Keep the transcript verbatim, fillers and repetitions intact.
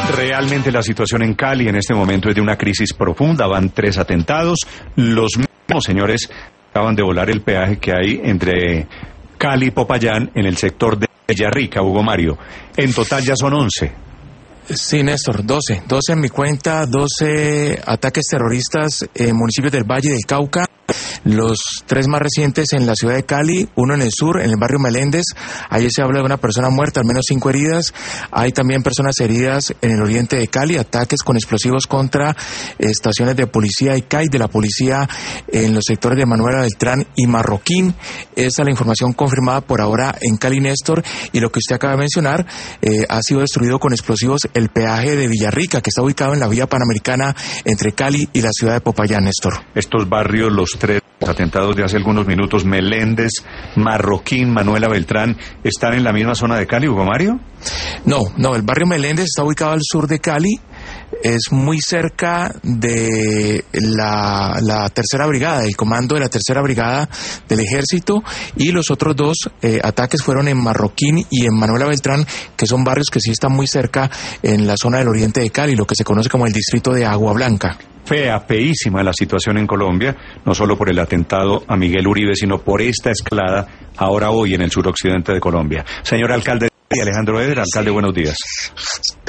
Realmente la situación en Cali en este momento es de una crisis profunda. Van tres atentados. Los mismos señores acaban de volar el peaje que hay entre Cali y Popayán en el sector de Villarrica, Hugo Mario. En total ya son once. Sí, Néstor, doce. doce en mi cuenta, doce ataques terroristas en municipios del Valle del Cauca. Los tres más recientes en la ciudad de Cali, uno en el sur, en el barrio Meléndez. Allí se habla de una persona muerta, al menos cinco heridas. Hay también personas heridas en el oriente de Cali, ataques con explosivos contra estaciones de policía y C A I de la policía en los sectores de Manuela Beltrán y Marroquín. Esa es la información confirmada por ahora en Cali, Néstor. Y lo que usted acaba de mencionar, eh, ha sido destruido con explosivos el peaje de Villarrica, que está ubicado en la vía panamericana entre Cali y la ciudad de Popayán, Néstor. Estos barrios, los tres atentados de hace algunos minutos, Meléndez, Marroquín, Manuela Beltrán, ¿están en la misma zona de Cali, Hugo Mario? No, no, el barrio Meléndez está ubicado al sur de Cali, es muy cerca de la, la tercera brigada, el comando de la tercera brigada del ejército, y los otros dos eh, ataques fueron en Marroquín y en Manuela Beltrán, que son barrios que sí están muy cerca en la zona del oriente de Cali, lo que se conoce como el distrito de Agua Blanca. Fea, feísima la situación en Colombia, no solo por el atentado a Miguel Uribe, sino por esta escalada ahora hoy en el suroccidente de Colombia. Señor alcalde Alejandro Eder, alcalde, buenos días.